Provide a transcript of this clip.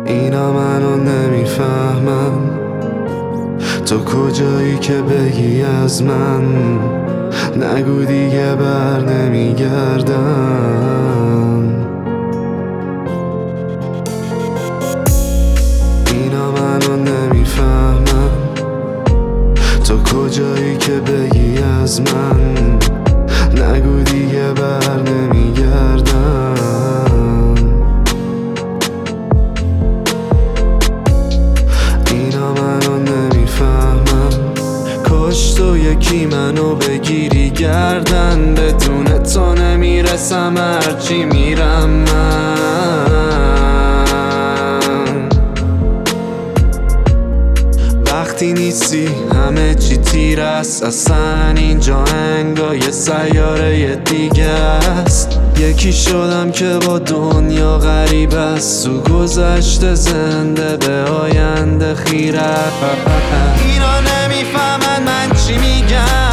اینا منو نمیفهمن، تو کجایی که بگی از من نگو دیگه بر نمیگردم. اینا منو نمیفهمن، تو کجایی که بگی از من نگو دیگه بر نمیگردم. اینا منو نمیفهمن، کاش تو یکی منو بگیری گردن، بدون تو نمیرسم هرچی میرم من. وقتی نیستی همه چی تیر است، اصلا اینجا انگار سیاره دیگه است. یکی شدم که با دنیا غریب است، تو گذشته زنده به آینده خیره. اینا نمیفهمن من چی میگم،